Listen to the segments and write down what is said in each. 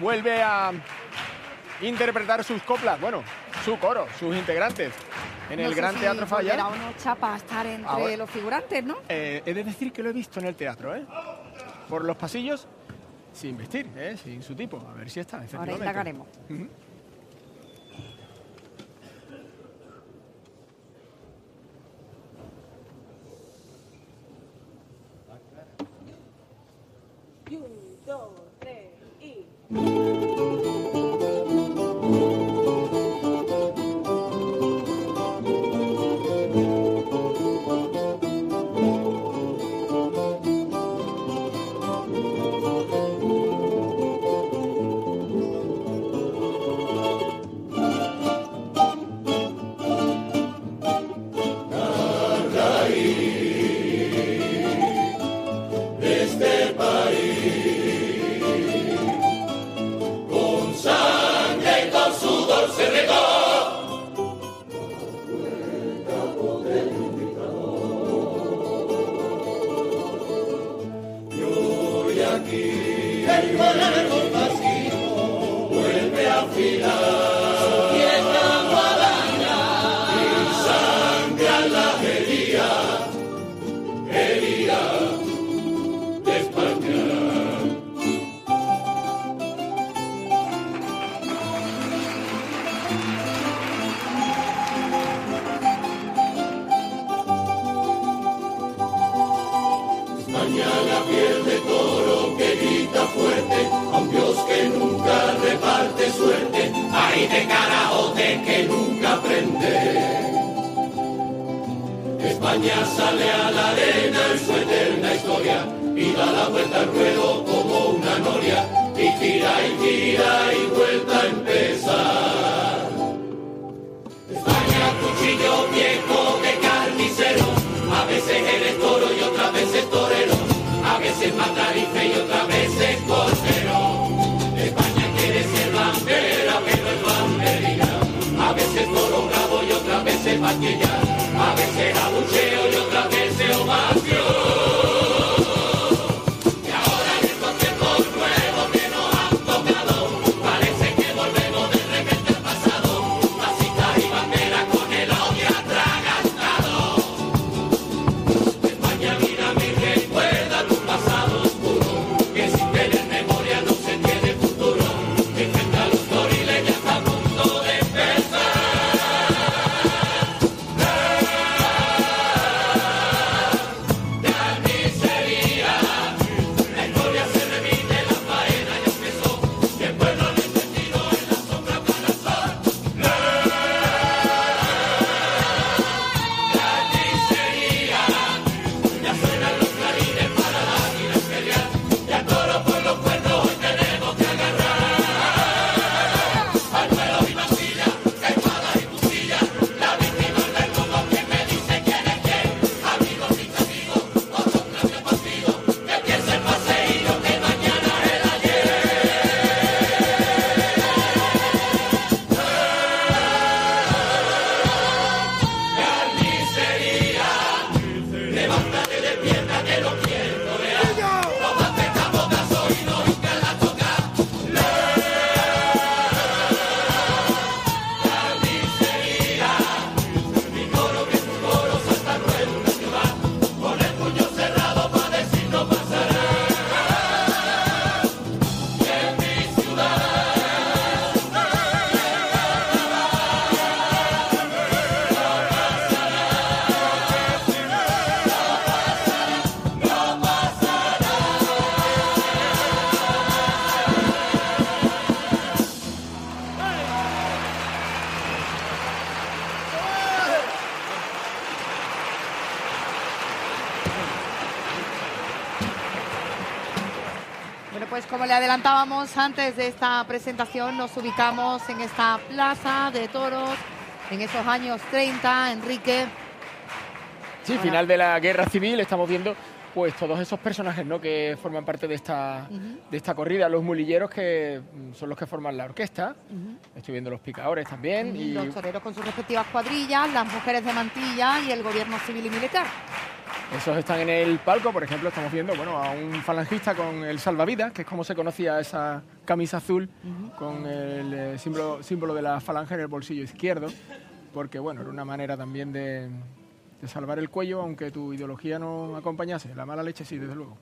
vuelve a interpretar sus coplas, bueno, su coro, sus integrantes, en el Gran Teatro Falla. Era uno chapa a estar entre los figurantes, ¿no? He de decir que lo he visto en el teatro, por los pasillos, sin vestir, sin su tipo. A ver si está, efectivamente. Ahora indagaremos. España sale a la arena en su eterna historia y da la vuelta al ruedo como una noria y gira y vuelta a empezar. España, cuchillo viejo de carnicero, a veces eres toro y otras veces torero, a veces matarife y otras veces cordero. España quiere ser bandera pero es banderilla, a veces toro bravo y otras veces vaquilla, a veces abucheo y otras veces ovación. Y ahora en estos tiempos nuevos que nos han tocado, parece que volvemos de repente al pasado, masita y bandera con el odio atragantado. España, mira, me recuerda tu pasado oscuro, que sin tener memoria no se tiene futuro. Enfrenta a los toriles, ya está a punto de empezar. Bueno, pues como le adelantábamos antes de esta presentación, nos ubicamos en esta plaza de toros, en esos años 30, Enrique. Sí, final de la Guerra Civil, estamos viendo pues todos esos personajes, ¿no?, que forman parte de esta corrida, los mulilleros, que son los que forman la orquesta. Estoy viendo los picadores también. Y los toreros con sus respectivas cuadrillas, las mujeres de mantilla y el gobierno civil y militar. Esos están en el palco, por ejemplo, estamos viendo a un falangista con el salvavidas, que es como se conocía esa camisa azul, con el símbolo de la falange en el bolsillo izquierdo, porque era una manera también de salvar el cuello, aunque tu ideología no acompañase. La mala leche sí, desde luego.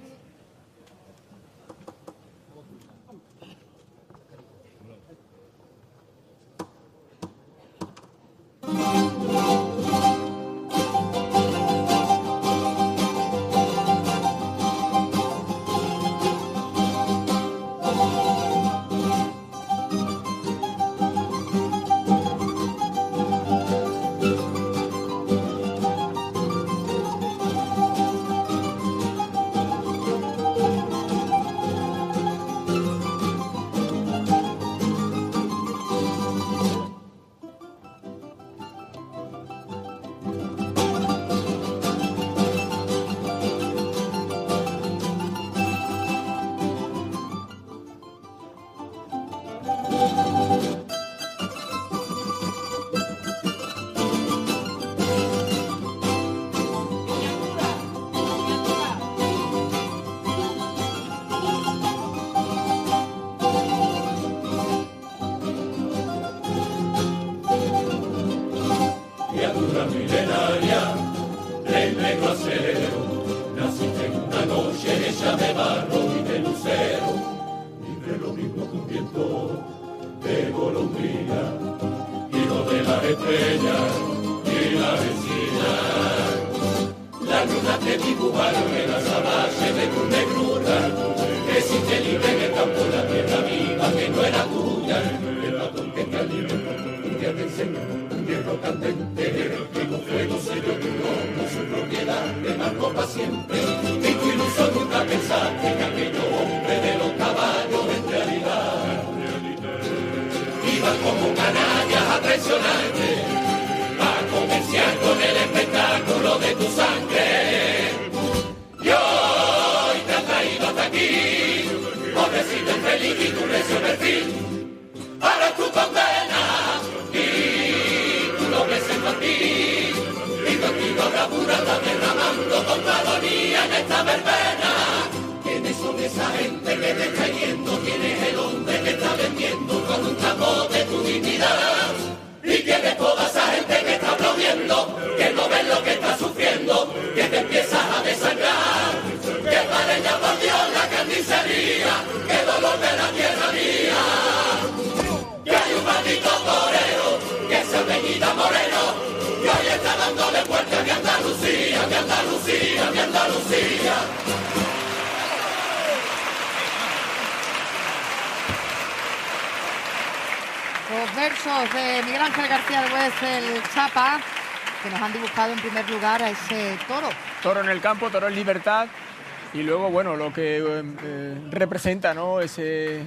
Los versos de Miguel Ángel García de Güez, el Chapa, que nos han dibujado en primer lugar a ese toro. Toro en el campo, toro en libertad, y luego, lo que representa, ¿no? Ese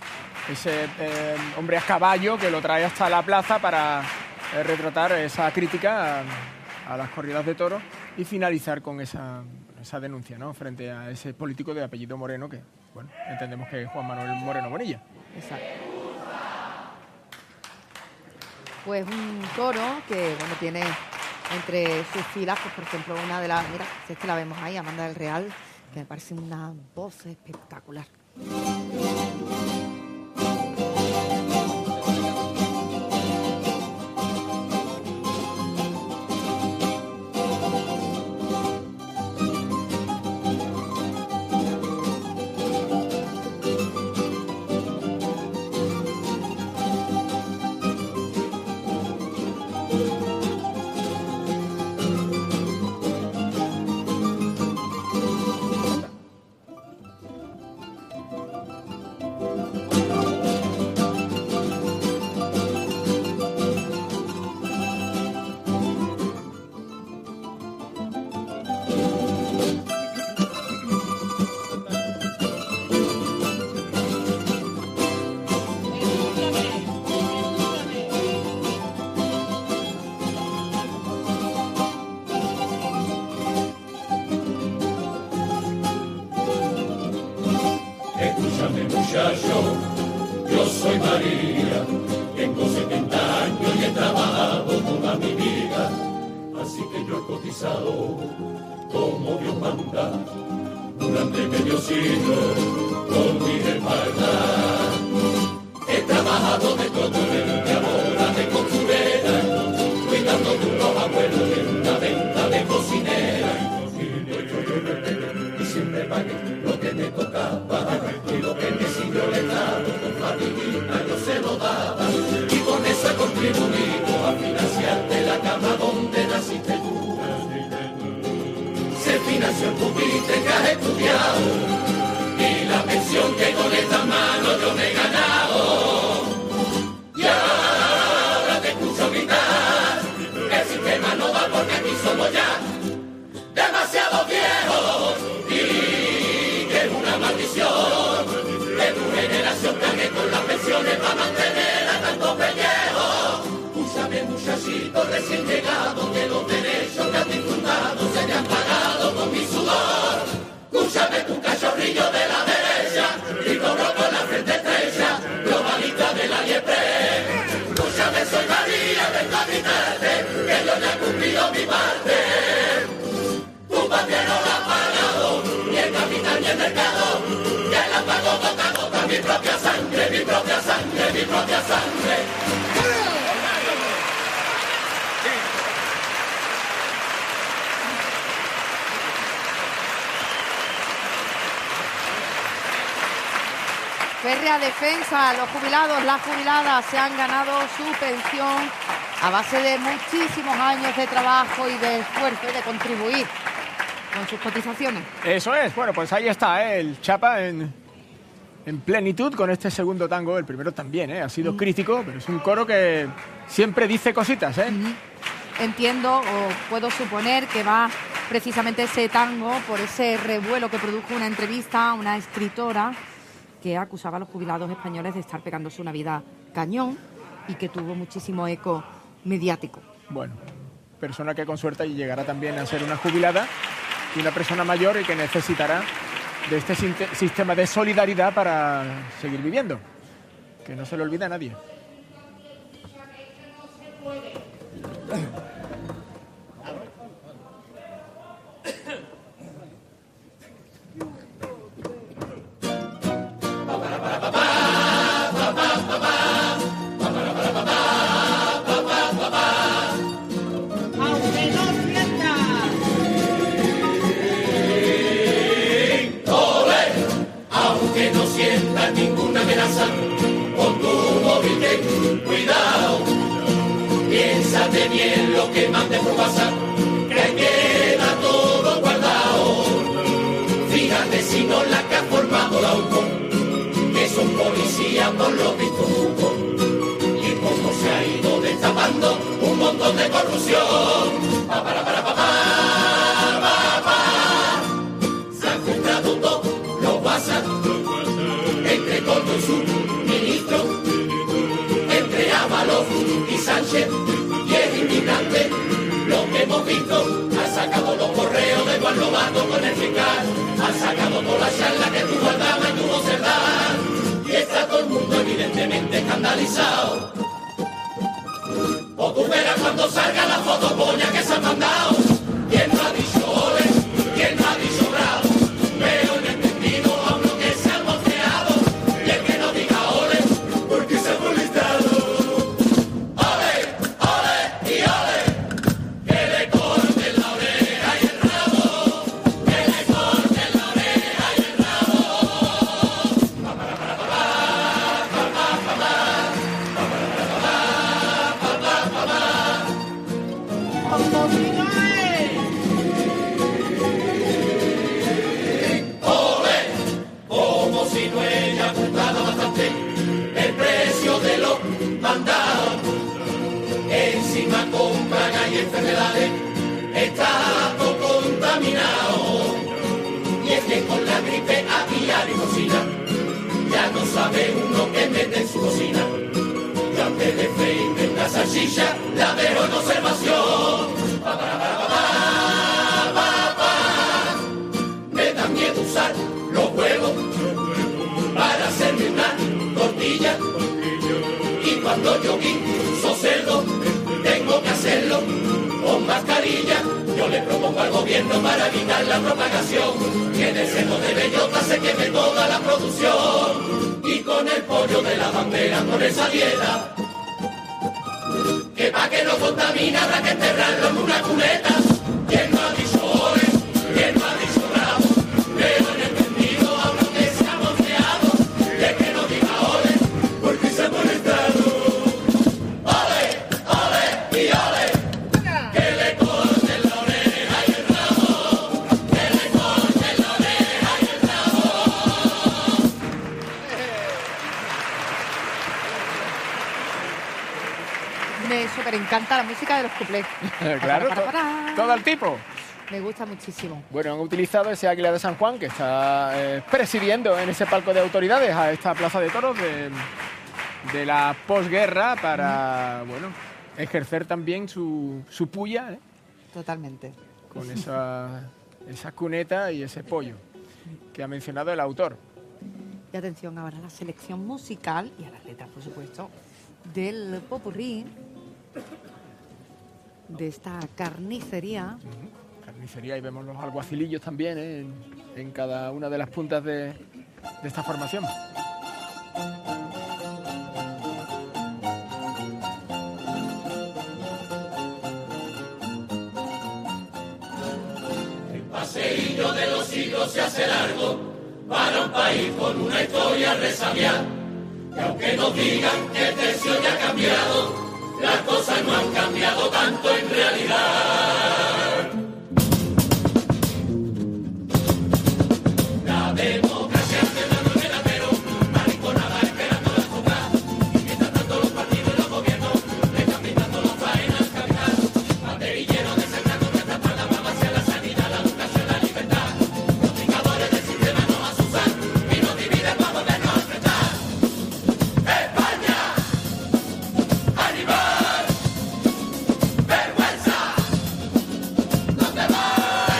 hombre a caballo que lo trae hasta la plaza para retratar esa crítica a las corridas de toros y finalizar con esa denuncia, ¿no? Frente a ese político de apellido Moreno, que, entendemos que es Juan Manuel Moreno Bonilla. Exacto. Pues un toro que, tiene entre sus filas, pues por ejemplo, una de las... Mira, si es que la vemos ahí, Amanda del Real, que me parece una voz espectacular. espalda, durante medio siglo, con mi espalda. He trabajado de todo el de ahora de costurera, cuidando de unos abuelos en una venta de cocinera. Y siempre pagué lo que me tocaba, y lo que me siguió el Estado con fatiguita yo se lo daba. Y con eso he contribuido a financiarte la cama donde naciste tú. Se financió el pupitre que has estudiado, y la pensión que con estas manos yo me he ganado. Y ahora te escucho gritar, el sistema no va porque aquí somos ya demasiado viejos, y que es una maldición de tu generación cargue con las pensiones para mantener a tantos pellejos. Escúchame, muchachito recién llegado, que los derechos que has disfrutado se te han pagado con mi sudor. Escúchame, tu cachorrillo de la derecha, y corro con la frente estrecha, globalista de la liepre. Escúchame, soy María, vengo a gritarte, que yo ya he cumplido mi parte. Tu patria no la ha pagado, ni el capital ni el mercado, que la pago gota a gota, mi propia sangre, mi propia sangre, mi propia sangre. Férrea defensa, los jubilados, las jubiladas se han ganado su pensión a base de muchísimos años de trabajo y de esfuerzo y de contribuir con sus cotizaciones. Eso es. Bueno, pues ahí está, el Chapa en plenitud con este segundo tango. El primero también, ha sido crítico, pero es un coro que siempre dice cositas, Entiendo o puedo suponer que va precisamente ese tango por ese revuelo que produjo una entrevista a una escritora que acusaba a los jubilados españoles de estar pegándose una vida cañón y que tuvo muchísimo eco mediático. Bueno, persona que con suerte llegará también a ser una jubilada y una persona mayor y que necesitará de este sistema de solidaridad para seguir viviendo. Que no se le olvida a nadie. Ninguna amenaza con tu móvil, ten cuidado, piénsate bien lo que mandes por WhatsApp, que queda todo guardado. Fíjate si no la que ha formado la UCO, que son policías por los disturbios, y poco se ha ido destapando un montón de corrupción. Se han filtrado todos los WhatsApp entre Coldo y su ministro, entre Ábalos y Sánchez, y es indignante lo que hemos visto. Ha sacado los correos de Eduardo Lobato con el fiscal, ha sacado toda la charla que tuvo Aldama y tuvo Cerdán, y está todo el mundo evidentemente escandalizado. O tú verás cuando salga la fotopolla que se han mandado. ¿Quién no ha dicho ole? ¿Quién no ha dicho bravo? Pero no he entendido a uno que se ha volteado, y el que no diga ole, porque se ha molestado. Ole, ole y ole, que le corten la oreja y el rabo, que le corten la oreja y el como si no ella ajustado bastante el precio de los mandados. Encima con plagas y enfermedades está todo contaminado. Y es que con la gripe aviar y cocina ya no sabe uno qué mete en su cocina. Yo antes de freírme una salchicha la dejo en observación. Me da miedo usar los huevos para hacerme una tortilla, y cuando yo guiso cerdo tengo que hacerlo con mascarilla. Yo le propongo al gobierno para evitar la propagación, que en el cerro de bellota se queme toda la producción, y con el pollo de la bandera con esa dieta, que pa' que no contamina habrá que enterrarlo en una cuneta. ¿Quién no ha dicho ole? ¿Quién no ha dicho bravo? Pero en entendido hablo que se ha volteado, de que no diga ole, porque se ha molestado. Ole, ole y ole, que le corten la oreja y el rabo, que le corten la oreja y el rabo. Me súper encanta la música de los cuplés. Claro, todo el tipo. Me gusta muchísimo. Bueno, han utilizado ese águila de San Juan que está presidiendo en ese palco de autoridades a esta plaza de toros de la posguerra para, bueno, ejercer también su puya, ¿eh? Totalmente. Con esa cuneta y ese pollo que ha mencionado el autor. Y atención ahora a la selección musical y a las letras, por supuesto, del popurrí de esta carnicería. Carnicería, y vemos los alguacilillos también, ¿eh? en cada una de las puntas de esta formación. El paseillo de los siglos se hace largo para un país con una historia resabiada, y aunque nos digan que el tercio ya ha cambiado, las cosas no han cambiado tanto en realidad. La democracia se da novela, pero mariconada esperando la sombra. Y mientras tanto los partidos y los gobiernos le están pintando las faenas al capital. Banderilleros desertando nuestra espalda, vamos hacia la sanidad, la educación, la libertad. Los picadores del sistema nos asustan y nos dividen para volvernos a enfrentar. España, animal, vergüenza, ¿dónde vas?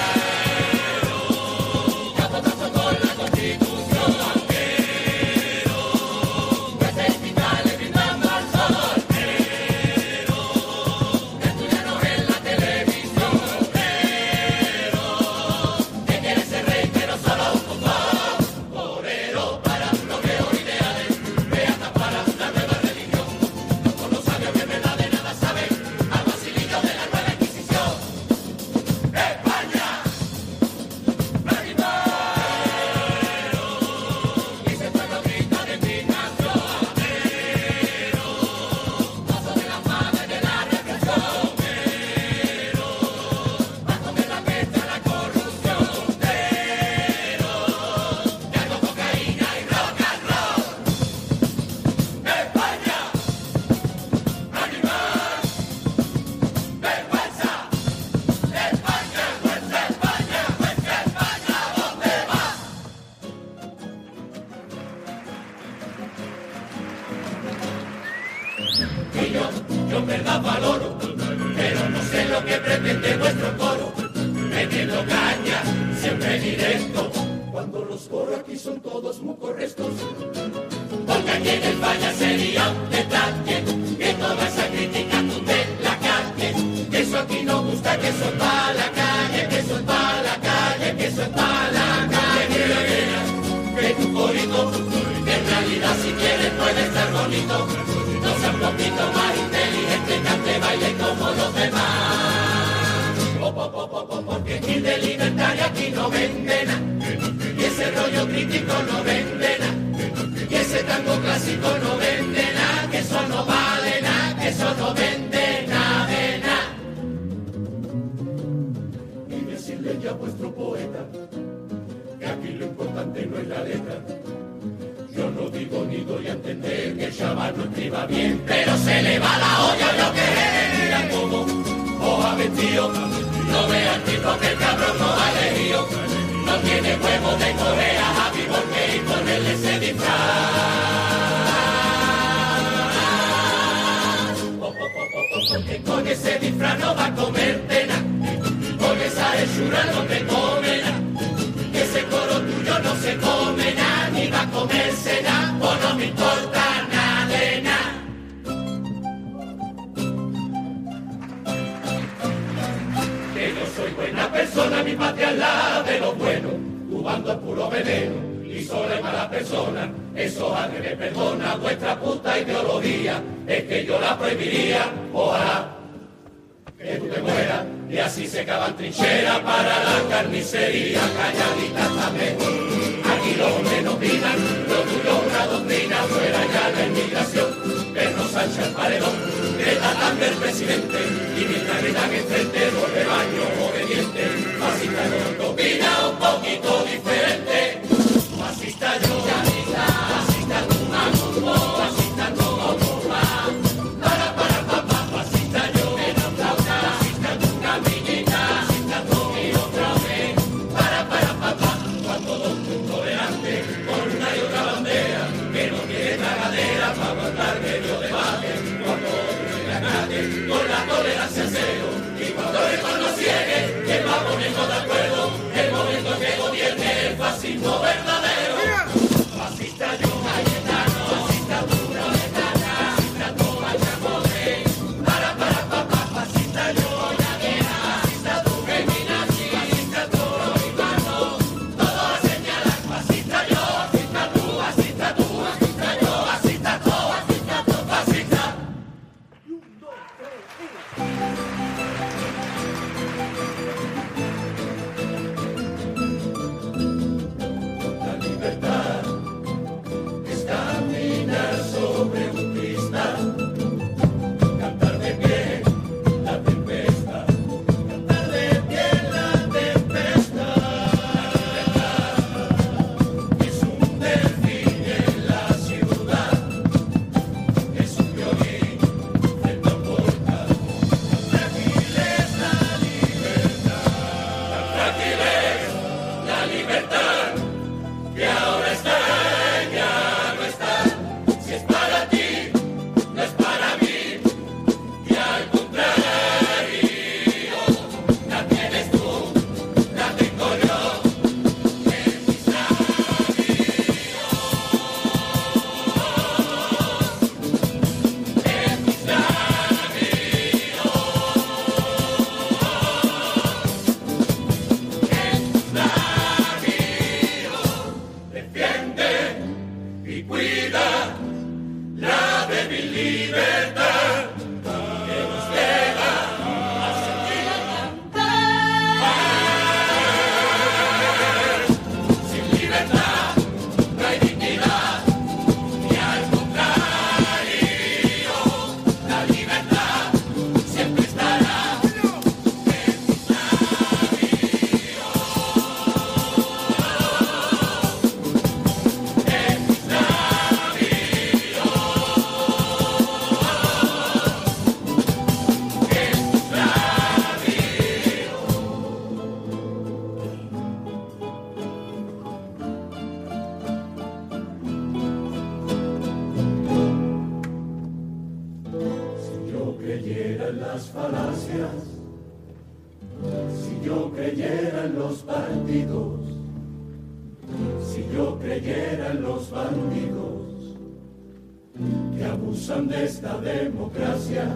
Capotazo con la Constitución, arquero, jueces fiscales brindando al sol, pero estudianos en la televisión, pero que quiere ser rey pero solo un fútbol, torero para un bloqueo ideales, beata para una nueva religión, con los sabios que en verdad de nada saben, al vasilillo de la nueva Inquisición. España, y se pueblo grita de indignación, paso de las manos de la represión, va a comer la peste a la corrupción, cargo cocaína y rock and roll. España, animal, vergüenza, España, nuestra España, ¿dónde va? Y yo en verdad valoro, pero no sé lo que pretende vuestro coro, metiendo caña, siempre directo, cuando los coros aquí son todos muy correctos, porque aquí en España sería un detalle, que toda esa crítica tú te la calles, que eso aquí no gusta, que eso es para la calle, que eso es para la calle, que eso es para la calle, que tu corito, que en realidad si quieres puede estar bonito, no sea un poquito más inteligente, cante, baile como los demás. Porque aquí de libertario aquí no vende nada, y ese rollo crítico no vende nada, y ese tango clásico no vende nada, que eso no vale nada, que eso no vende nada de nada. Y decirle ya a vuestro poeta, que aquí lo importante no es la letra. Yo no digo ni doy a entender que el chaval no escriba bien, pero se le va la olla lo que es. Mira cómo hoja vestido, no vean tipo que el cabrón no ha elegido, no tiene huevo de coger a Javi Borges y ponerle ese disfraz. Porque con ese disfraz no va a comerte nada, con esa hechura no te come nada, que ese coro tuyo no se come nada, ni va a comerse nada, o no me importa nada de nada. Que yo soy buena fumando el puro veneno y solo hay malas personas. Esos ángeles perdona vuestra puta ideología, es que yo la prohibiría, ojalá que tú te mueras y así se cavan trincheras para la carnicería, calladita también. Aquí los hombres no opinan, lo tuyo es una doctrina, fuera ya la inmigración, Pedro Sánchez al paredón, Greta Thunberg presidente, y mientras gritan enfrente los rebaños obedientes, fascista no opina un poquito diferente, fascista yo, fascista tú, fascista tú, fascista yo, fascista tú, caminita, fascista tú, y otra vez, cuando dos intolerantes, con una y otra bandera, que no tiene tragadera para aguantar medio debate, cuando con la tolerancia cero, y cuando el no ciegue, que va poniendo de acuerdo, el momento que gobierne el fascismo verdadero. Fascista yo, Cayetano, fascista tú, Proletana, fascista tú, Bachamote, fascista yo, Llanera, fascista tú, feminazi, fascista tú, Romano, todo a señalar, fascista yo, fascista tú, fascista tú, fascista yo, fascista tú, fascista tú, fascista. La libertad es caminar sobre un cristal, cantar de pie la tempestad, cantar de pie la tempestad. La libertad es un delfín en la ciudad, es un violín del tamborca. Tan frágil es la libertad, tan frágil es la libertad, que ahora está, ya no está. Si es para ti, no es para mí, y al contrario, la tienes tú, la tengo yo, en mis labios. En mis labios. En tus labios. Defiende y cuida la débil libertad que nos lleva a sentir cantar. Sin libertad no hay dignidad, y al contrario, la libertad siempre estará en mis Si yo creyera en las falacias, si yo creyera en los partidos, si yo creyera en los bandidos que abusan de esta democracia,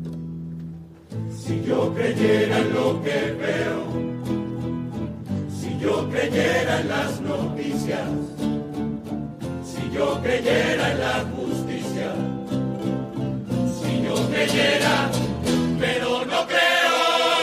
si yo creyera en lo que veo, si yo creyera en las noticias, si yo creyera en la justicia, si yo creyera, pero no creo.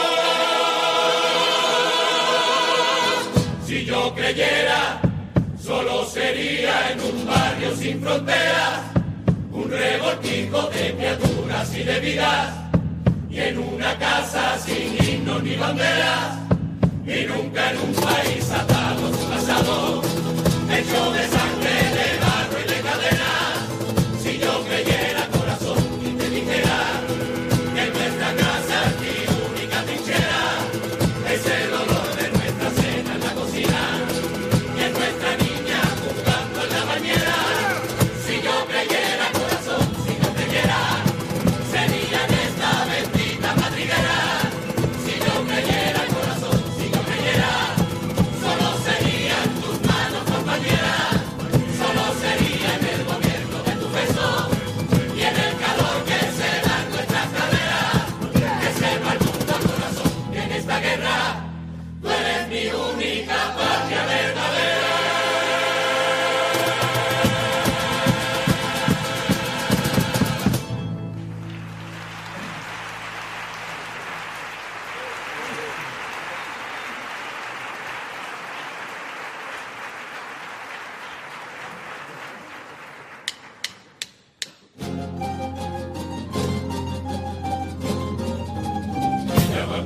Si yo creyera, solo sería en un barrio sin fronteras, un revoltijo de criaturas y de vidas, y en una casa sin himnos ni banderas, y nunca en un país atado a su pasado, hecho de sangre, de barro y de cadenas. Si yo creyera, corazón, y te dijera que en nuestra casa es mi única trinchera, es el olor de nuestra cena en la cocina, y en nuestra niña jugando en la bañera. Si yo creyera, corazón, si yo creyera, sería en esta bendita madriguera. Si yo creyera, corazón, si yo creyera, solo serían tus manos compañeras.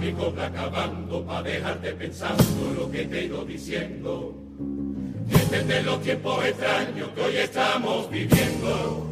mi copla acabando, pa' dejarte pensando lo que te he ido diciendo. Este es de los tiempos extraños que hoy estamos viviendo.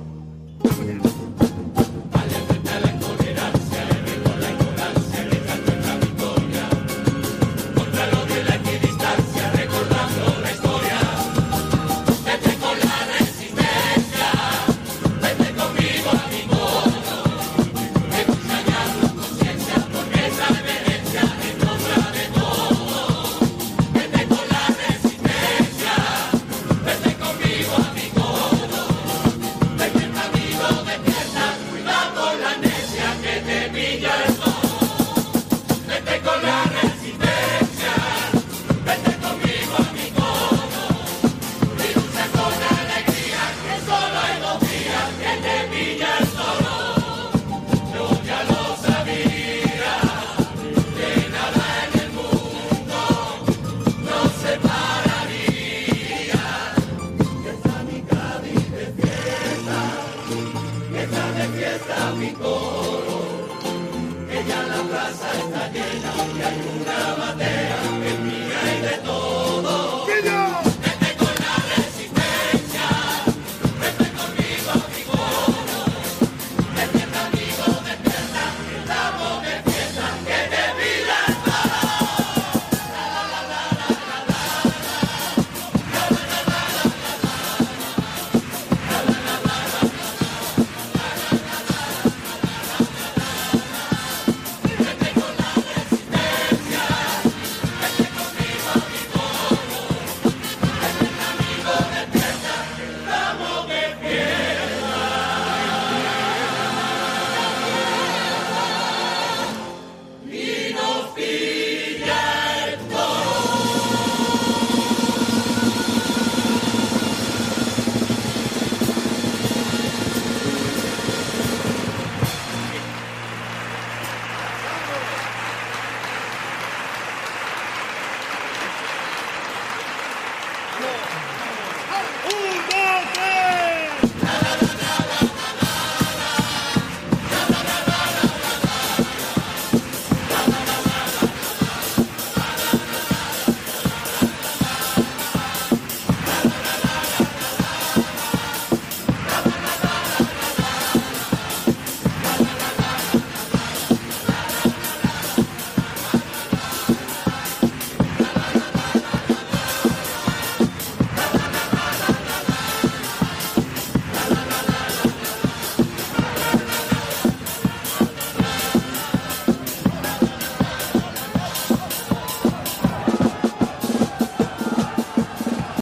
Dale frente a la intolerancia, con la ignorancia, dejando en la victoria. Contra lo de la equidistancia, recordando la historia. Vete con la resistencia, vete conmigo a mi coro. Escucha ya tu conciencia, porque esa reverencia en contra de todo. Vete con la resistencia, vete conmigo a mi coro. Vete amigo, despierta, cuidado con la necia que te pilla el toro. Vete con la resistencia, vete conmigo a mi coro. Y lucha con alegría, que solo hay 2 días que te pilla el toro. Yo ya lo sabía, que nada en el mundo nos separaría. Que está mi Cádiz de fiesta, que está de fiesta mi coro. Que ya la plaza está llena y hay una batea.